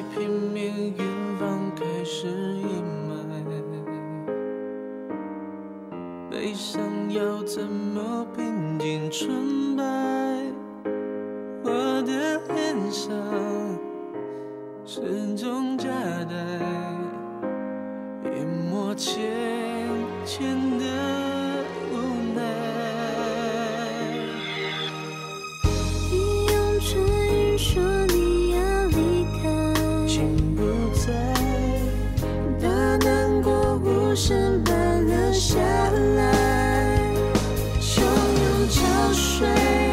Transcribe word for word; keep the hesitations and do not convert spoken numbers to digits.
偏偏远方开始阴霾，悲伤要怎么平静纯白？我的脸上始终夹带一抹浅浅的无奈。 你用唇语说你要离开， 心不在， 把难过无声般留下来，汹涌潮水